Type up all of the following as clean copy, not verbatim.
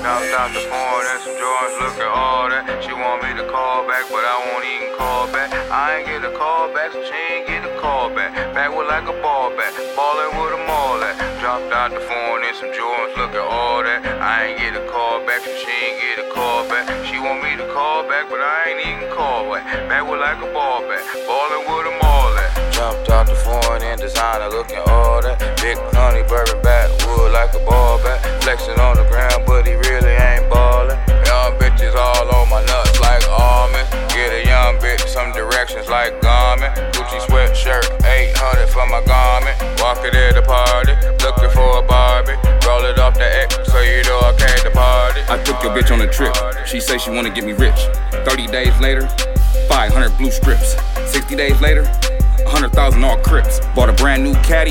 Dropped out the phone and some Jordans, look at all that. She want me to call back, but I won't even call back. I ain't get a call back, so she ain't get a call back. Back with like a ball bat, ballin' with them all at. Dropped out the phone and some Jordans, look at all that. I ain't get a call back, so she ain't get a call back. She want me to call back, but I ain't even call back. Back with like a ball bat, ballin' with them all at. Jumped out the phone and designer, looking all that. Big honey bourbon backwood like a ball bat. Flexing on the ground, but he really ain't ballin'. Young bitches all on my nuts like almonds. Get a young bitch some directions like garment. Gucci sweatshirt, 800 for my garment. Walk it at the party, looking for a Barbie. Roll it off the X, so you know I came to party. I took your bitch on a trip. She say she wanna get me rich. 30 days later, 500 blue strips. 60 days later, 100,000 all Crips. Bought a brand new caddy,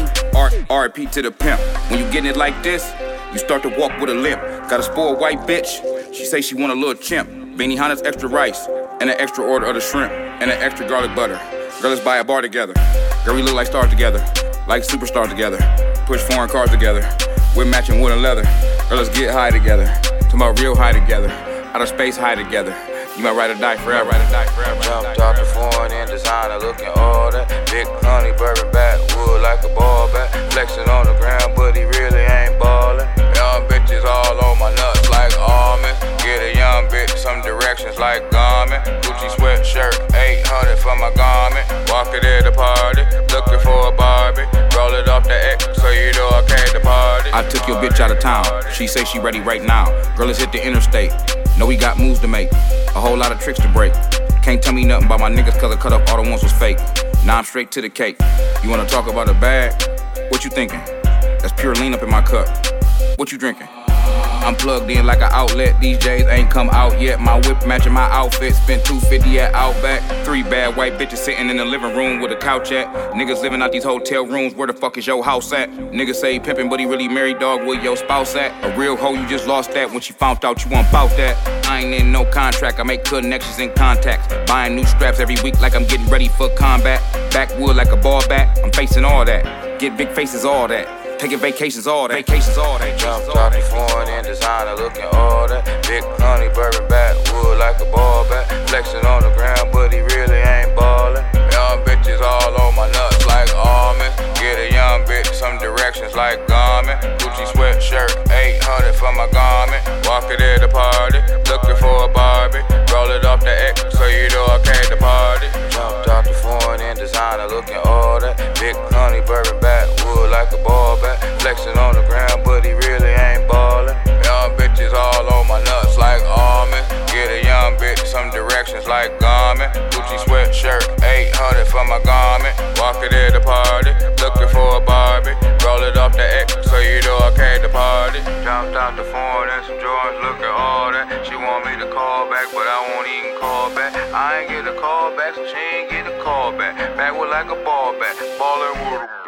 RP to the pimp. When you getting it like this, you start to walk with a limp. Got a spoiled white bitch, she say she want a little chimp. Benihana's extra rice, and an extra order of the shrimp, and an extra garlic butter. Girl, let's buy a bar together. Girl, we look like stars together, like superstars together. Push foreign cars together, we're matching wood and leather. Girl, let's get high together, talking about real high together. Outer space high together. You might ride or die forever, ride or die forever. Jumped out the phone and designer, looking all that. Big honey bourbon backwood like a ball bat. Flexing on the ground, but he really ain't ballin'. Young bitches all on my nuts like almonds. Get a young bitch some directions like garment. Gucci sweatshirt, 800 for my garment. Walk it at the party, looking for a Barbie. Roll it off the X, so you know I came to party. I took your bitch out of town. She say she ready right now. Girl, let's hit the interstate. Know we got moves to make, a whole lot of tricks to break. Can't tell me nothing about my niggas cause I cut up all the ones was fake. Now I'm straight to the cake. You wanna talk about a bag? What you thinking? That's pure lean up in my cup. What you drinking? I'm plugged in like an outlet. These J's ain't come out yet. My whip matching my outfit. Spent $250 at Outback. 3 bad white bitches sitting in the living room with a couch at. Niggas living out these hotel rooms. Where the fuck is your house at? Niggas say he pimpin', but he really married, dog. Where your spouse at? A real hoe, you just lost that when she found out you want bout that. I ain't in no contract. I make connections and contacts. Buying new straps every week like I'm getting ready for combat. Backwood like a ball bat. I'm facing all that. Get big faces, all that. Taking vacations, all that. Vacations, all that. Jumped out the phone and designer, looking all that. Big honey bourbon backwood like a ball bat. Flexing on the ground, but he really ain't ballin'. Young bitches all on my nuts like almonds. Get a young bitch some directions like garment. Gucci sweatshirt, 800 for my garment. Walk it at the party, looking for a Barbie. Roll it off the X, so you know I came to party. Jumped out the phone and designer, looking all that. Big honey bourbon backwood like a ball bat. Flexing on the ground, but he really ain't ballin'. Young bitches all on my nuts like almonds. Get a young bitch some directions like garment. Gucci sweatshirt, 800 for my garment. Walk it at the party, looking for a Barbie. Roll it off the X, so you know I came to party. Jumped out the phone and some Jordans, looking all that. She want me to call back, but I won't even call back. I ain't get a call back, so she ain't get a call back. Back with like a ball bat, ballin' with